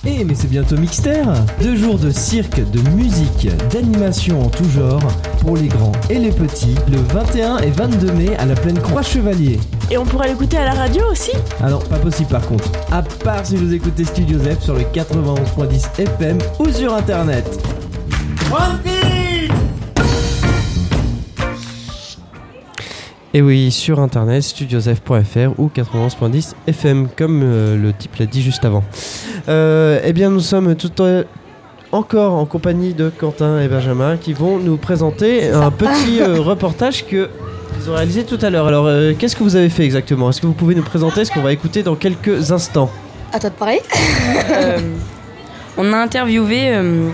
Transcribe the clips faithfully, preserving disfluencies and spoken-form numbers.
Eh mais c'est bientôt Mixter. Deux jours de cirque, de musique, d'animation en tout genre pour les grands et les petits le vingt et un et vingt-deux mai à la Plaine Croix-Chevalier. Et on pourra l'écouter à la radio aussi ? Ah non, pas possible par contre. À part si vous écoutez Studio Zef sur le quatre-vingt-onze point dix F M ou sur internet. Et oui, sur internet, studiozef point f r ou quatre-vingt-onze point dix F M, comme euh, le type l'a dit juste avant. Euh, eh bien, nous sommes tout euh, encore en compagnie de Quentin et Benjamin qui vont nous présenter un petit euh, reportage que ils ont réalisé tout à l'heure. Alors, euh, qu'est-ce que vous avez fait exactement ? Est-ce que vous pouvez nous présenter ce qu'on va écouter dans quelques instants ? À toi de parler. euh, On a interviewé euh,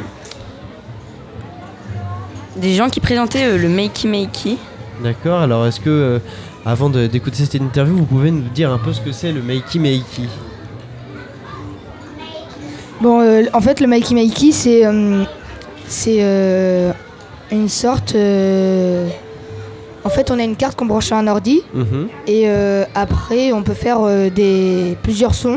des gens qui présentaient euh, le Makey Makey. D'accord, alors est-ce que, euh, avant de, d'écouter cette interview, vous pouvez nous dire un peu ce que c'est le Makey Makey ? Bon, euh, en fait, le Makey Makey, c'est, euh, c'est euh, une sorte... Euh, en fait, on a une carte qu'on branche à un ordi, mmh. et euh, après, on peut faire euh, des, plusieurs sons,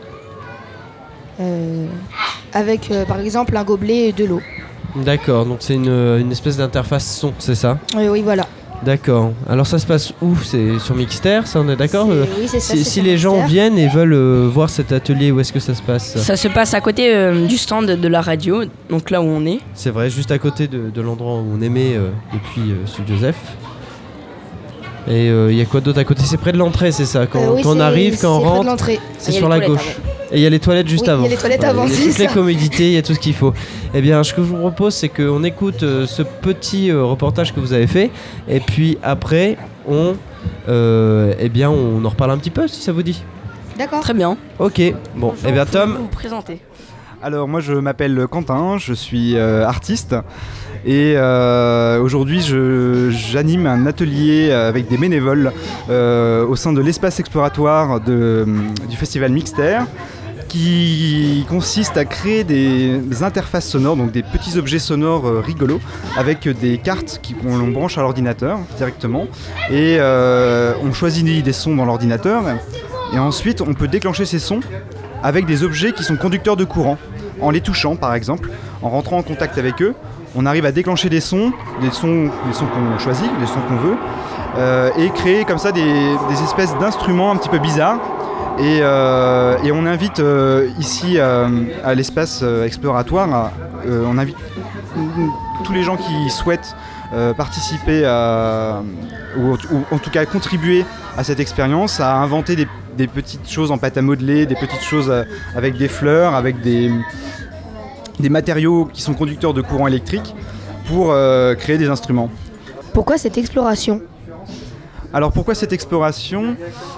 euh, avec, euh, par exemple, un gobelet et de l'eau. D'accord, donc c'est une, une espèce d'interface son, c'est ça ? euh, Oui, voilà. D'accord. Alors ça se passe où ? C'est sur Mixter, ça on est d'accord ? c'est, Oui, c'est ça. Si, c'est si les Mixter. gens viennent et veulent euh, voir cet atelier, où est-ce que ça se passe ? Ça se passe à côté euh, du stand de la radio, donc là où on est. C'est vrai, juste à côté de, de l'endroit où on émet euh, depuis euh, Studio Zef. Et il euh, y a quoi d'autre à côté ? C'est près de l'entrée, c'est ça ? Quand, euh, oui, quand on arrive, quand on c'est rentre, l'entrée. c'est sur la gauche. Avant. Et il y a les toilettes juste oui, avant. Il y a les toilettes ouais, avant, il y a c'est toutes ça. les commodités, il y a tout ce qu'il faut. Eh bien, ce que je vous propose, c'est qu'on écoute euh, ce petit euh, reportage que vous avez fait. Et puis après, on, euh, eh bien, on en reparle un petit peu, si ça vous dit. D'accord. Très bien. Ok. Bon, Bonjour, eh bien, Tom. Vous vous présentez. Alors moi je m'appelle Quentin, je suis euh, artiste et euh, aujourd'hui je, j'anime un atelier avec des bénévoles euh, au sein de l'espace exploratoire de, du festival Mixter qui consiste à créer des, des interfaces sonores, donc des petits objets sonores euh, rigolos avec des cartes qui, qu'on branche à l'ordinateur directement et euh, on choisit des sons dans l'ordinateur et ensuite on peut déclencher ces sons avec des objets qui sont conducteurs de courant. En les touchant par exemple, en rentrant en contact avec eux, on arrive à déclencher des sons, des sons, des sons qu'on choisit, des sons qu'on veut, euh, et créer comme ça des, des espèces d'instruments un petit peu bizarres. Et, euh, et on invite euh, ici euh, à l'espace euh, exploratoire, euh, on invite tous les gens qui souhaitent euh, participer à, ou, ou en tout cas contribuer à cette expérience, à inventer des, des petites choses en pâte à modeler, des petites choses euh, avec des fleurs, avec des, des matériaux qui sont conducteurs de courant électrique pour euh, créer des instruments. Pourquoi cette exploration ? Alors pourquoi cette exploration ?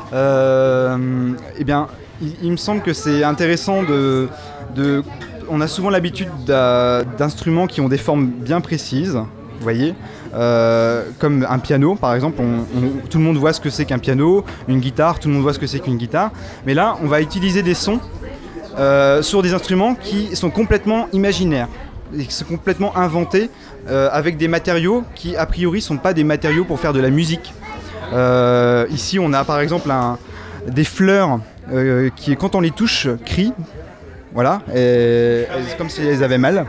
euh, Eh bien, il, il me semble que c'est intéressant de, de... On a souvent l'habitude d'instruments qui ont des formes bien précises, vous voyez, euh, comme un piano par exemple, on, on, tout le monde voit ce que c'est qu'un piano, une guitare, tout le monde voit ce que c'est qu'une guitare, mais là on va utiliser des sons euh, sur des instruments qui sont complètement imaginaires, et qui sont complètement inventés euh, avec des matériaux qui a priori sont pas des matériaux pour faire de la musique. Euh, ici on a par exemple un, des fleurs euh, qui quand on les touche crient, voilà, et, et c'est comme si elles avaient mal.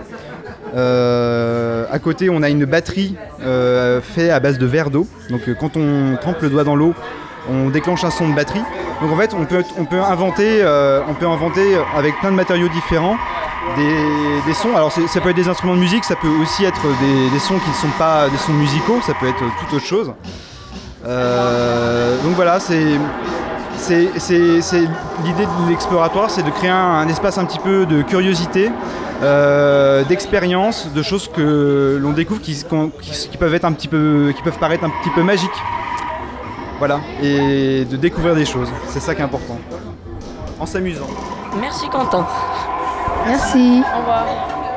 Euh, à côté on a une batterie euh, faite à base de verre d'eau, donc euh, quand on trempe le doigt dans l'eau on déclenche un son de batterie, donc en fait on peut, on peut, inventer, euh, on peut inventer avec plein de matériaux différents des, des sons. Alors ça peut être des instruments de musique, ça peut aussi être des, des sons qui ne sont pas des sons musicaux, ça peut être toute autre chose. Euh, donc voilà, c'est, c'est, c'est, c'est l'idée de l'exploratoire, c'est de créer un, un espace un petit peu de curiosité, euh, d'expérience, de choses que l'on découvre qui, qui, qui peuvent être un petit peu, qui peuvent paraître un petit peu magiques. Voilà, et de découvrir des choses, c'est ça qui est important, en s'amusant. Merci Quentin. Merci. Au revoir.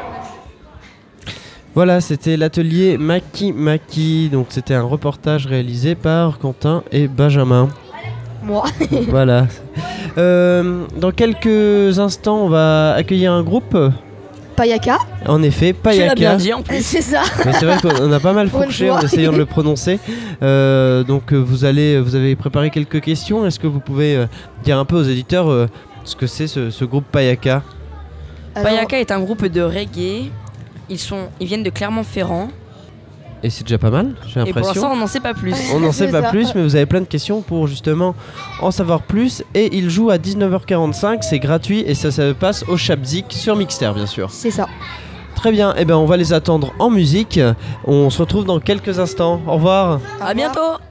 Voilà, c'était l'atelier Makey Makey, donc c'était un reportage réalisé par Quentin et Benjamin. Moi. Voilà. Euh, dans quelques instants, on va accueillir un groupe. Payaka. En effet, Payaka. Tu l'as bien dit en plus. C'est ça. Mais c'est vrai qu'on a pas mal Pour une fourché fois. en essayant de le prononcer. Euh, donc vous allez, vous avez préparé quelques questions. Est-ce que vous pouvez euh, dire un peu aux éditeurs euh, ce que c'est ce, ce groupe Payaka ? Alors, Payaka est un groupe de reggae. Ils, sont, ils viennent de Clermont-Ferrand. Et c'est déjà pas mal, j'ai Et pour l'impression. l'instant, on n'en sait pas plus. On n'en sait C'est pas ça. plus, mais vous avez plein de questions pour justement en savoir plus. Et il joue à dix-neuf heures quarante-cinq, c'est gratuit et ça, ça passe au Chapzik sur Mixter, bien sûr. c'est ça. Très bien, et ben on va les attendre en musique. On se retrouve dans quelques instants. Au revoir. À bientôt.